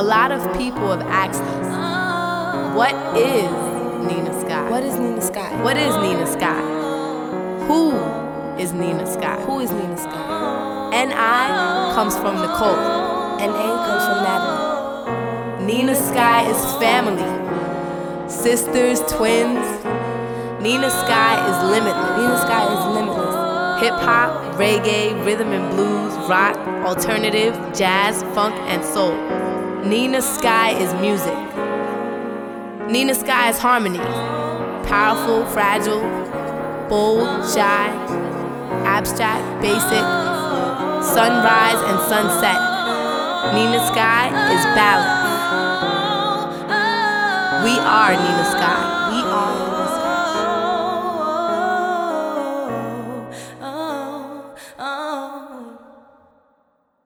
A lot of people have asked us, what is Nina Sky? What is Nina Sky? What is Nina Sky? Who is Nina Sky? Who is Nina Sky? N.I. comes from Nicole. N.A. comes from Natalie. Nina Sky is family. Sisters, twins. Nina Sky is limitless. Nina Sky is limitless. Hip-hop, reggae, rhythm and blues, rock, alternative, jazz, funk, and soul. Nina Sky is music. Nina Sky is harmony. Powerful, fragile, bold, shy, abstract, basic, sunrise and sunset. Nina Sky is balance. We are Nina Sky.